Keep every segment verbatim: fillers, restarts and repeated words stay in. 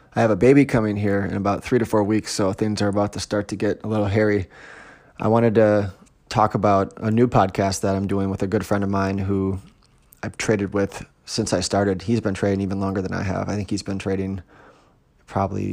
I have a baby coming here in about three to four weeks, so things are about to start to get a little hairy. I wanted to talk about a new podcast that I'm doing with a good friend of mine who I've traded with since I started. He's been trading even longer than I have. I think he's been trading probably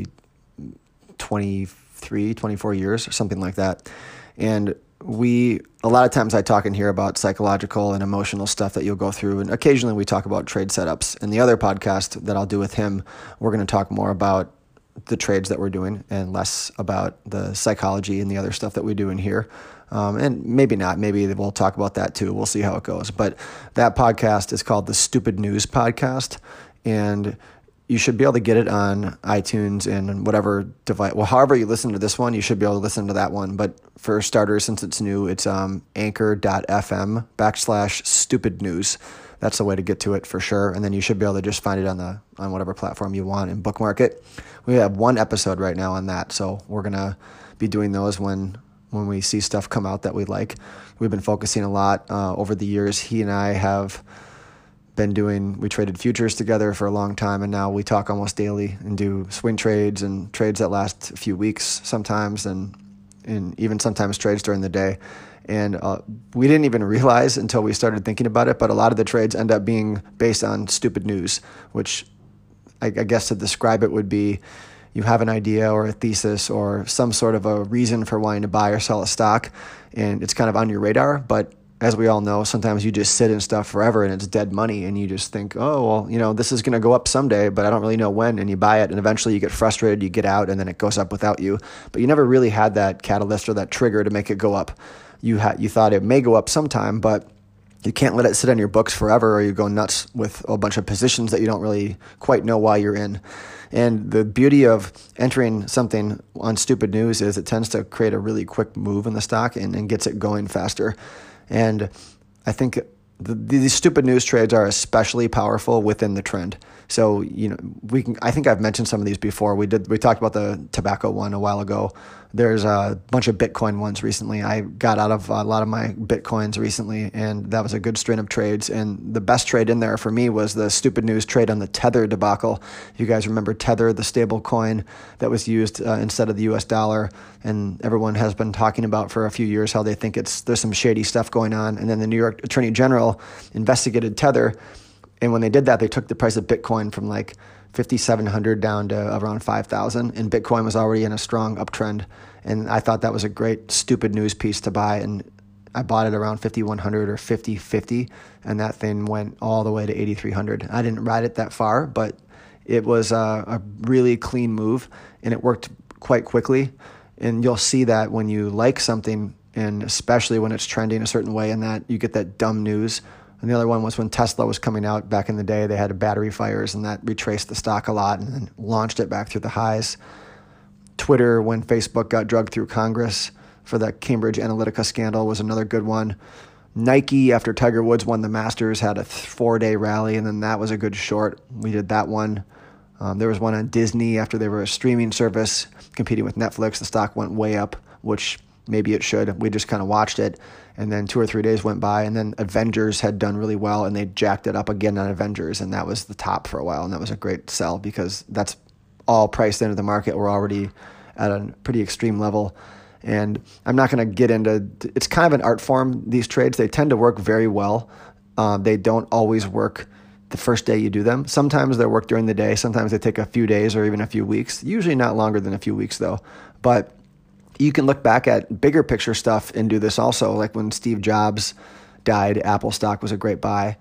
twenty-three, twenty-four years or something like that. And we, a lot of times I talk in here about psychological and emotional stuff that you'll go through. And occasionally we talk about trade setups. In the other podcast that I'll do with him, we're going to talk more about the trades that we're doing and less about the psychology and the other stuff that we do in here. Um, and maybe not. Maybe we'll talk about that too. We'll see how it goes. But that podcast is called the Stupid News Podcast. And you should be able to get it on iTunes and whatever device. Well, however you listen to this one, you should be able to listen to that one. But for starters, since it's new, it's um, anchor.fm backslash stupid news. That's the way to get to it for sure. And then you should be able to just find it on the on whatever platform you want and bookmark it. We have one episode right now on that. So we're going to be doing those when when we see stuff come out that we like. We've been focusing a lot uh, over the years. He and I have been doing, we traded futures together for a long time, and now we talk almost daily and do swing trades and trades that last a few weeks sometimes, and and even sometimes trades during the day. And uh, we didn't even realize until we started thinking about it, but a lot of the trades end up being based on stupid news, which I, I guess to describe it would be you have an idea or a thesis or some sort of a reason for wanting to buy or sell a stock, and it's kind of on your radar, but as we all know, sometimes you just sit in stuff forever and it's dead money and you just think, oh, well, you know, this is going to go up someday, but I don't really know when. And you buy it and eventually you get frustrated, you get out, and then it goes up without you. But you never really had that catalyst or that trigger to make it go up. You had, you thought it may go up sometime, but you can't let it sit on your books forever or you go nuts with a bunch of positions that you don't really quite know why you're in. And the beauty of entering something on stupid news is it tends to create a really quick move in the stock and, and gets it going faster. And I think the, these stupid news trades are especially powerful within the trend. So, you know, we can, I think I've mentioned some of these before. We did, we talked about the tobacco one a while ago. There's a bunch of Bitcoin ones recently. I got out of a lot of my Bitcoins recently, and that was a good string of trades. And the best trade in there for me was the stupid news trade on the Tether debacle. You guys remember Tether, the stable coin that was used uh, instead of the U S dollar, and everyone has been talking about for a few years how they think it's there's some shady stuff going on. And then the New York Attorney General investigated Tether. And when they did that, they took the price of Bitcoin from like fifty-seven hundred down to around five thousand, and Bitcoin was already in a strong uptrend. And I thought that was a great stupid news piece to buy, and I bought it around fifty-one hundred or fifty fifty, and that thing went all the way to eighty-three hundred. I didn't ride it that far, but it was a, a really clean move, and it worked quite quickly. And you'll see that when you like something, and especially when it's trending a certain way, and that you get that dumb news. And the other one was when Tesla was coming out back in the day. They had battery fires, and that retraced the stock a lot and then launched it back through the highs. Twitter, when Facebook got drugged through Congress for the Cambridge Analytica scandal, was another good one. Nike, after Tiger Woods won the Masters, had a four-day rally, and then that was a good short. We did that one. Um, there was one on Disney after they were a streaming service competing with Netflix. The stock went way up, which maybe it should. We just kind of watched it. And then two or three days went by, and then Avengers had done really well, and they jacked it up again on Avengers, and that was the top for a while, and that was a great sell because that's all priced into the market. We're already at a pretty extreme level. And I'm not going to get into – it's kind of an art form, these trades. They tend to work very well. Uh, they don't always work the first day you do them. Sometimes they work during the day. Sometimes they take a few days or even a few weeks. Usually not longer than a few weeks, though. But – you can look back at bigger picture stuff and do this also. Like when Steve Jobs died, Apple stock was a great buy.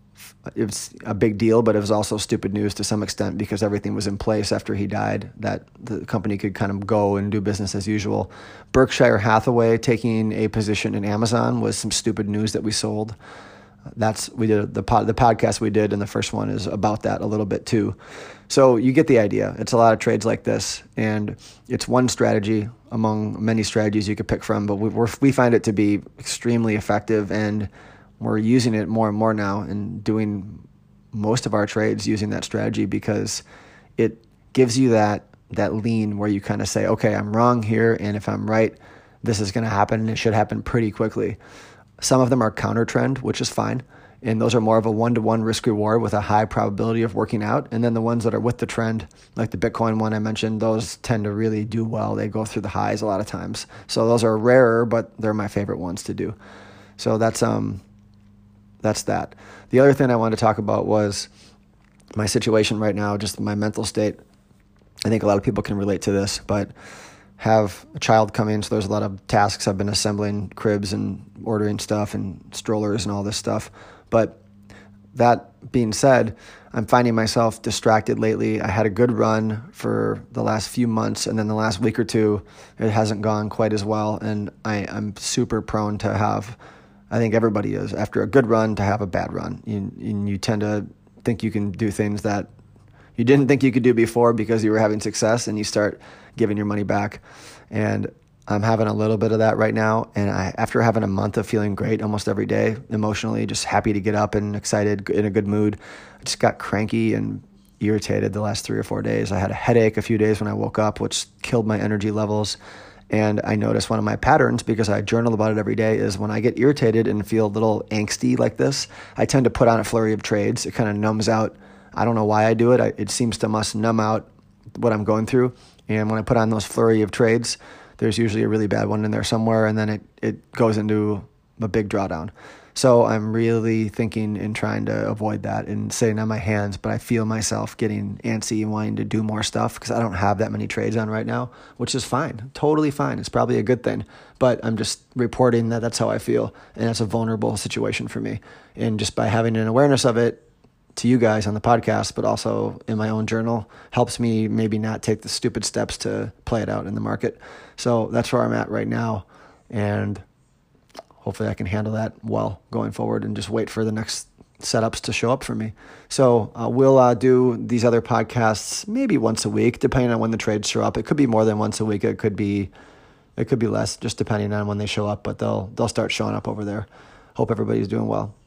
It was a big deal, but it was also stupid news to some extent because everything was in place after he died, that the company could kind of go and do business as usual. Berkshire Hathaway taking a position in Amazon was some stupid news that we sold. That's we did the pod, the podcast we did, and the first one is about that a little bit too. So you get the idea. It's a lot of trades like this, and it's one strategy among many strategies you could pick from. But we we're, we find it to be extremely effective, and we're using it more and more now, and doing most of our trades using that strategy because it gives you that that lean where you kind of say, okay, I'm wrong here, and if I'm right, this is going to happen, and it should happen pretty quickly. Some of them are counter trend, which is fine. And those are more of a one-to-one risk reward with a high probability of working out. And then the ones that are with the trend, like the Bitcoin one I mentioned, those tend to really do well. They go through the highs a lot of times. So those are rarer, but they're my favorite ones to do. So that's um, that's that. The other thing I wanted to talk about was my situation right now, just my mental state. I think a lot of people can relate to this, but have a child come in, so there's a lot of tasks. I've been assembling cribs and ordering stuff and strollers and all this stuff. But that being said, I'm finding myself distracted lately. I had a good run for the last few months, and then the last week or two, it hasn't gone quite as well. And I, I'm super prone to have, I think everybody is, after a good run, to have a bad run. You, you tend to think you can do things that you didn't think you could do before because you were having success, and you start giving your money back. And I'm having a little bit of that right now. And I, after having a month of feeling great almost every day, emotionally, just happy to get up and excited, in a good mood, I just got cranky and irritated the last three or four days. I had a headache a few days when I woke up, which killed my energy levels. And I noticed one of my patterns, because I journal about it every day, is when I get irritated and feel a little angsty like this, I tend to put on a flurry of trades. It kind of numbs out. I don't know why I do it. I, it seems to must numb out what I'm going through. And when I put on those flurry of trades, there's usually a really bad one in there somewhere, and then it, it goes into a big drawdown. So I'm really thinking and trying to avoid that and sitting on my hands, but I feel myself getting antsy and wanting to do more stuff because I don't have that many trades on right now, which is fine, totally fine. It's probably a good thing, but I'm just reporting that that's how I feel, and that's a vulnerable situation for me. And just by having an awareness of it, to you guys on the podcast, but also in my own journal, helps me maybe not take the stupid steps to play it out in the market. So that's where I'm at right now. And hopefully I can handle that well going forward and just wait for the next setups to show up for me. So uh, we'll uh, do these other podcasts maybe once a week, depending on when the trades show up. It could be more than once a week. It could be, it could be less, just depending on when they show up, but they'll, they'll start showing up over there. Hope everybody's doing well.